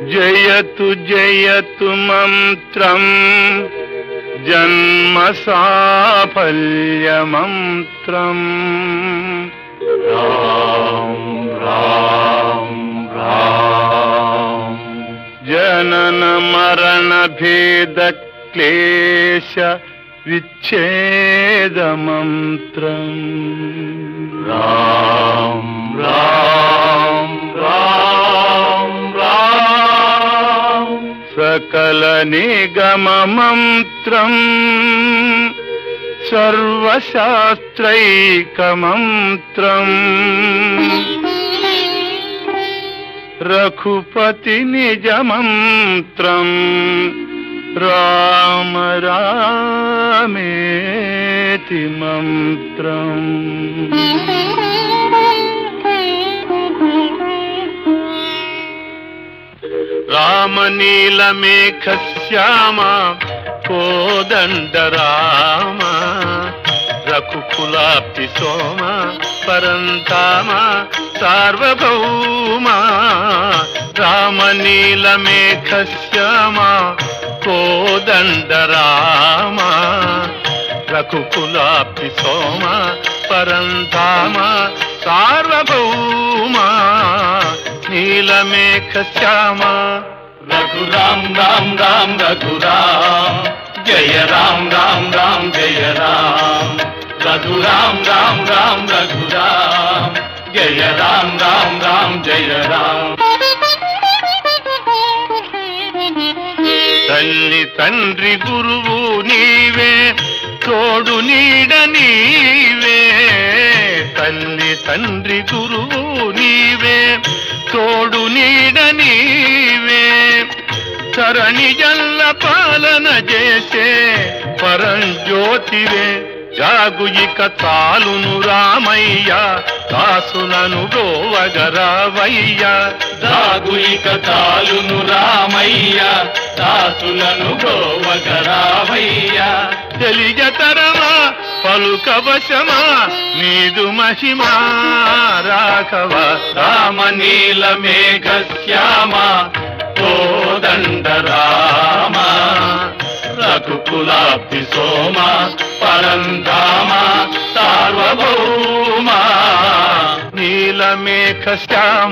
జయతు జయతు మంత్రం జన్మ సాఫల్య మంత్రం. రామ్ రామ్ రామ్. జనన మరణ భేద క్లేశ విచ్ఛేద మంత్రం. రామ్ రామ్ రామ్ రామ్. సకల నిగమ మంత్రం సర్వశాస్త్రైక మంత్రం. రఘుపతి నిజ మంత్రం రామ రామేతి మంత్రం. రామనీలమేఘ శ్యామ కోదండ రామ. రఘుకులాబ్ధి సోమ పరంధామ సార్వభౌమ. రామనీలమేఘ శ్యామ కోదండ రామ. రఘుకులాబ్ధి సోమ పరంధామ సార్వభౌమ. నీలమేఘ శ్యామ. రఘురామ్ రామ్ రామ్ రఘురామ్. జయ రామ్ రామ్ రామ్ జయ రామ్. రఘురామ్ రామ్ రామ్ రఘురామ్. జయ రామ్ రామ్ రామ్ జయ రామ్. తల్లి తండ్రి గురువు నీవే, తోడు నీడ నీవే. తల్లి తండ్రి గురువు నీవే, తోడు నీడ నీవే. తరణి జల్ల పాలన చేసే పరంజ్యోతివే. జాగు ఇక తాలును రామయ్య, దాసులను గోవగరావయ్య. జాగు ఇక తాలును రామయ్య, దాసులను గోవగరావయ్య. తెలియతరమా పలుకవశమా నీదు మహిమా రాఘవ. రామనీలమేఘ శ్యామ కోదండ రామ. రఘుకులాబ్ధి సోమ పరంధామ సార్వభౌమ. నీలమేఘ శ్యామ.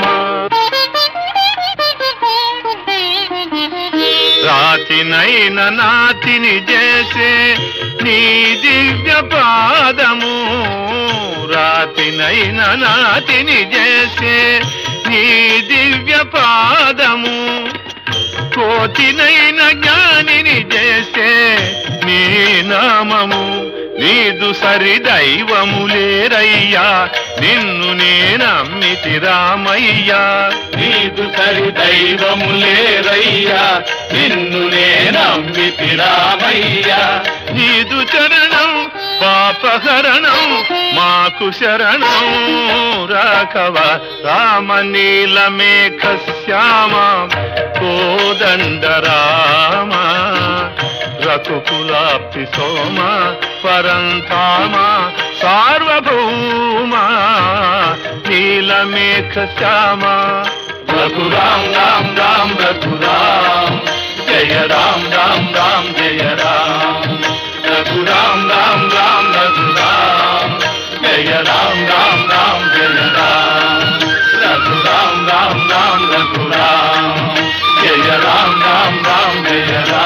రాతినైన నాతిని చేసే నీ దివ్య పాదము. రాతినైన నాతిని చేసే నీ దివ్య పాదము. కోతినైన జ్ఞానిని చేసే నీ నామము. నీదు సరి దైవము లేరయ్యా, నిన్ను నేనమ్మితి రామయ్యా. నీదు సరి దైవము లేరయ్యా, నిన్ను నేనమ్మితి రామయ్యా. నీదు చరణం పాపహరణం మాకు శరణం రాఘవ. రామనీలమేఘ శ్యామ కోదండ రామ. రఘుకులాబ్ధి సోమ పరంధామ సార్వభౌమ. నీలమేఘ శ్యామ. రఘురామ్ రామ్ రామ్ రఘురామ్. జయ రామ్ రామ్ రామ్ జయ రామ్. రఘురామ్ రామ్ రామ్ రఘురామ్. జయ రామ్ రామ్ రామ్ జయ రామ్. రఘురామ్ రామ్ రామ్ రఘురామ్. జయ రామ్ రామ్ రామ్ జయ రామ్.